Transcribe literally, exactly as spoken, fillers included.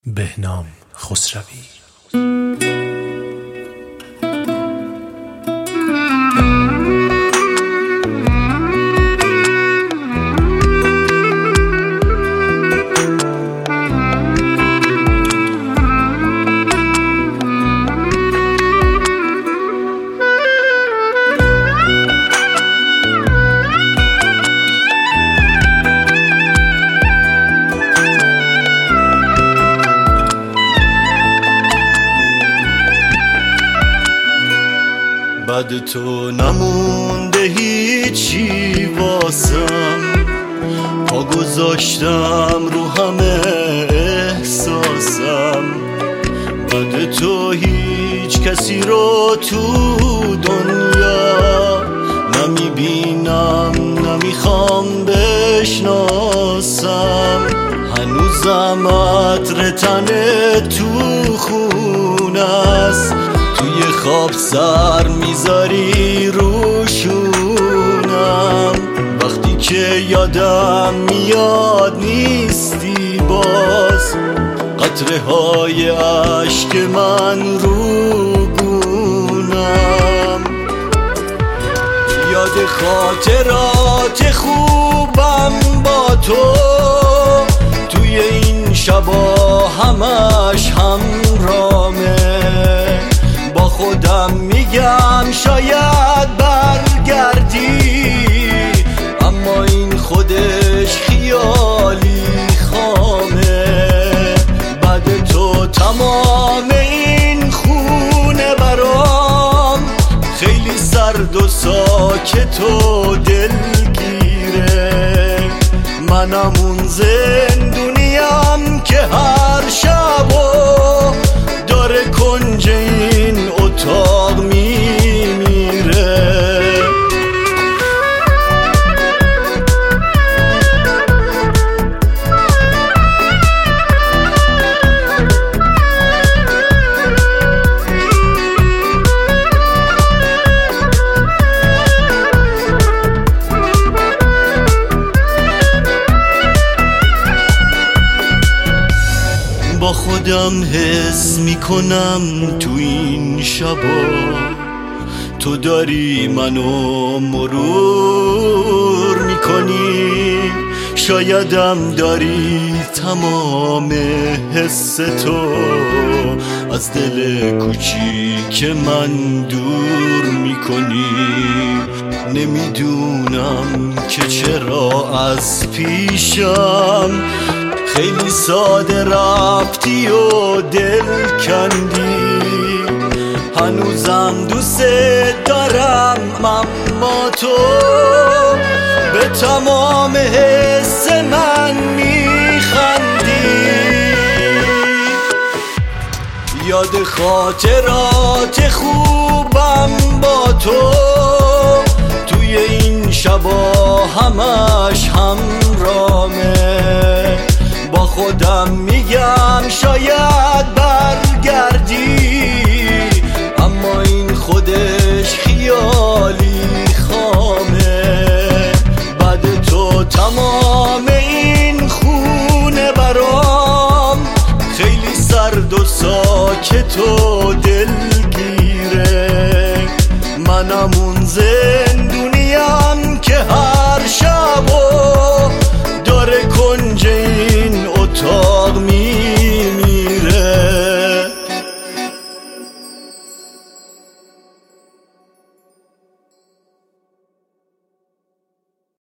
بهنام خسروی. بعد تو نمونده هیچی واسم، پا گذاشتم رو همه احساسم. بعد تو هیچ کسی رو تو دنیا نمیبینم، نمیخوام بشناسم. هنوزم عطر تنه تو خونه است، توی خواب سر میذاری روشونم. وقتی که یادم میاد نیستی باز، قطره های عشق من رو گونم. یاد خاطرات خوبم با تو، توی این شبا همش همرامه. با خودم میگم شاید برگردی، اما این خودش خیالی خامه. بعد تو تمام این خونه برام خیلی سرد و ساکت و دلگیره. منم اون زندونیم که هر شبو داره کنج این اتاق میمیره. با خودم حس میکنم تو این شبا تو داری منو مرور میکنی. شایدم داری تمام حس تو از دل کوچیک من دور میکنی. نمیدونم که چرا از پیشم خیلی ساده رفتی و دل کندی. هنوزم دوست دارم اما تو به تمام حس من میخندی. یاد خاطرات خوبم با تو، توی این شبا همش همرامه. با خودم میگم شاید برگردی، اما این خودش خیالی خامه. بعد تو تمام این خونه برام خیلی سرد و ساکت و